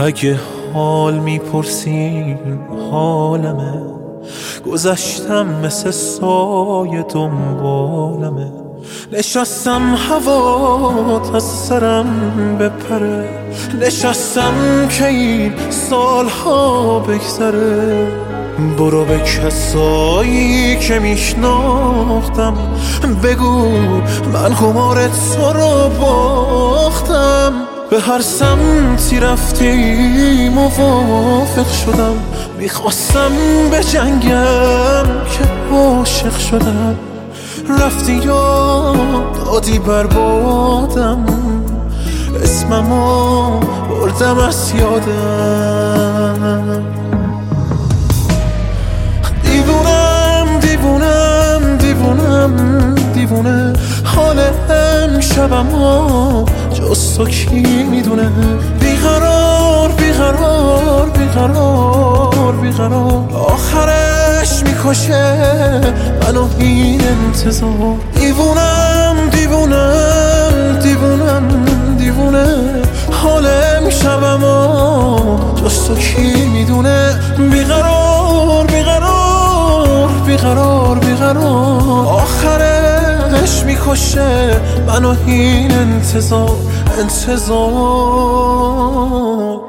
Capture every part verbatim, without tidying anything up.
اگه حال میپرسین حالمه، گذشتم مثل سایه دنبالمه. نشستم هوات از سرم بپره، نشستم که این سالها بگذره. برو به کسایی که میشناختم بگو من قمار تو رو باختم. به هر سمتی رفتی موافق شدم، میخواستم به جنگم که عاشق شدم. رفتی یا دادی بربادم، اسممو بردم از یادم. دیوونم دیوونم دیوونم دیوونه، حال امشبمو جز تو کی میدونه. بیقرار بیقرار بیقرار بیقرار، آخرش میکشه منو این انتظار. دیوونم دیوونم دیوونم دیوونه، حال امشبمو جز تو کی میدونه. بیقرار بیقرار بیقرار بیقرار، آخرش میکشه منو این انتظار انتظار.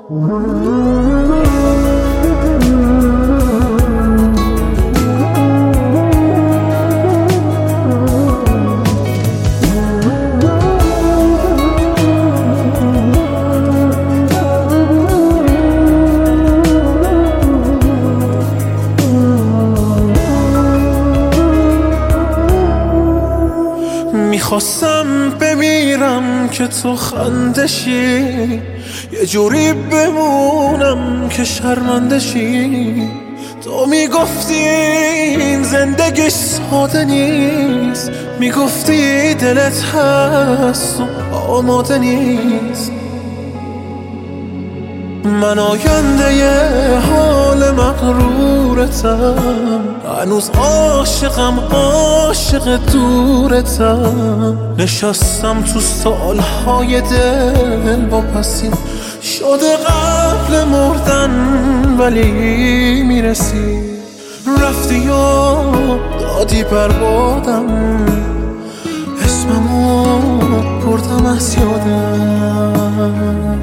میخواستم بمیرم که تو خندشی، یه جوری بمونم که شرمندشی. تو میگفتی این زندگی ساده نیست، میگفتی دلت هست و آماده نیست. من آینده ی حال مغرورتم، هنوز عاشقم عاشق دورتم. نشستم تو سالهای دل واپسین، شده قبل مردن ولی میرسی. رفتی یا دادی بربادم، اسممو بردم از یادم.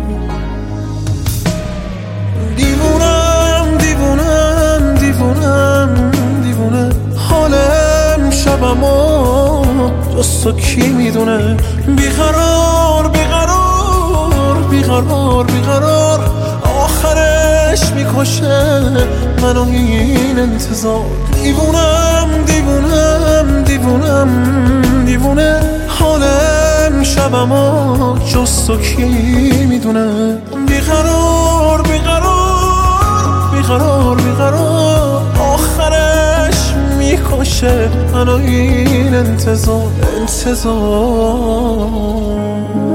دیوونم دیوونم دیوونم دیوونه، حال امشبمو جز تو کی میدونه. بیقرار بیقرار بیقرار بیقرار، آخرش میکشه منو این انتظار. دیوونم دیوونم دیوونم دیوونه، حال امشبمو جز تو کی میدونه. بیقرار بیقرار بیقرار بیقرار، آخرش میکشه منو این انتظار انتظار.